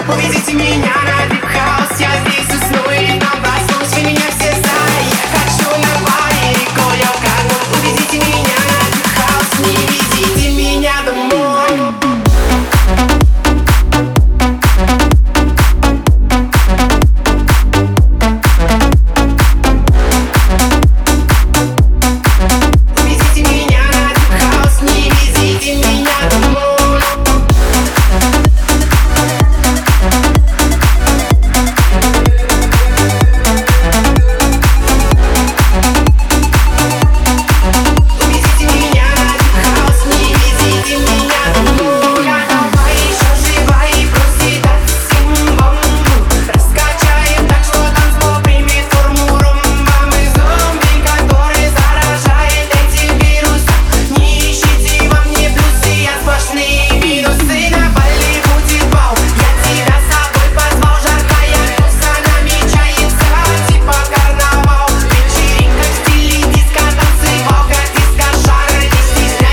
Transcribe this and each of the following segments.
Увезите меня на дип-хаус, я здесь усну или там проснусь. Вы меня все знаете, я хочу на баре Коля Кану. Увезите меня на дип-хаус, не везите меня домой. Увезите меня на дип-хаус, не везите меня домой.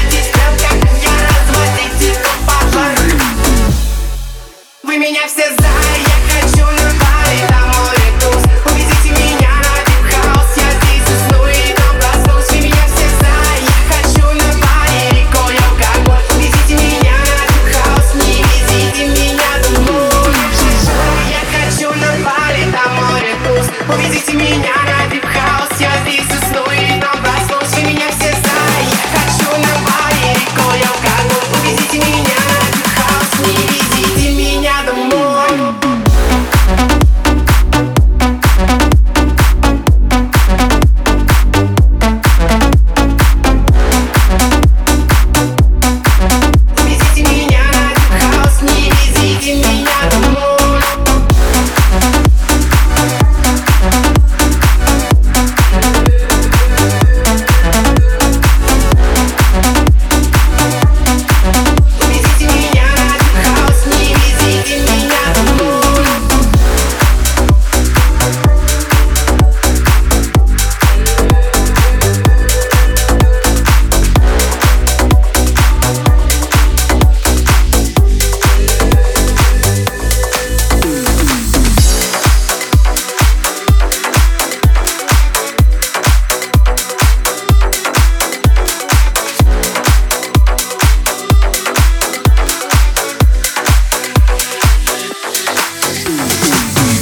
Вы меня все знаете.